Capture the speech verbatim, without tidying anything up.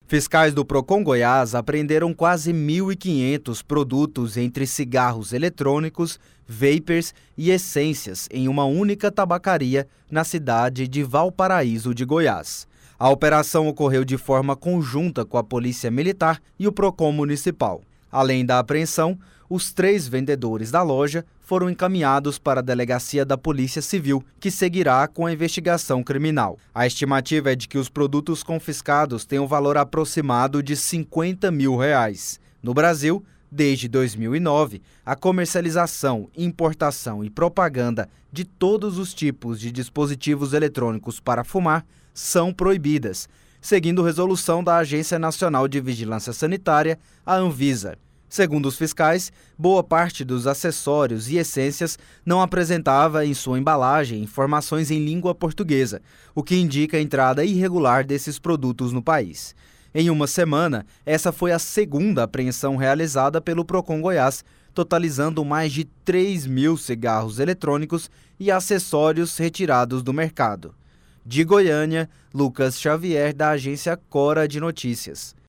Fiscais do Procon Goiás apreenderam quase mil e quinhentos produtos entre cigarros eletrônicos, vapers e essências em uma única tabacaria na cidade de Valparaíso de Goiás. A operação ocorreu de forma conjunta com a Polícia Militar e o Procon Municipal. Além da apreensão, os três vendedores da loja foram encaminhados para a delegacia da Polícia Civil, que seguirá com a investigação criminal. A estimativa é de que os produtos confiscados têm um valor aproximado de cinquenta mil reais. No Brasil, desde dois mil e nove, a comercialização, importação e propaganda de todos os tipos de dispositivos eletrônicos para fumar são proibidas, seguindo resolução da Agência Nacional de Vigilância Sanitária, a Anvisa. Segundo os fiscais, boa parte dos acessórios e essências não apresentava em sua embalagem informações em língua portuguesa, o que indica a entrada irregular desses produtos no país. Em uma semana, essa foi a segunda apreensão realizada pelo Procon Goiás, totalizando mais de três mil cigarros eletrônicos e acessórios retirados do mercado. De Goiânia, Lucas Xavier, da agência Cora de Notícias.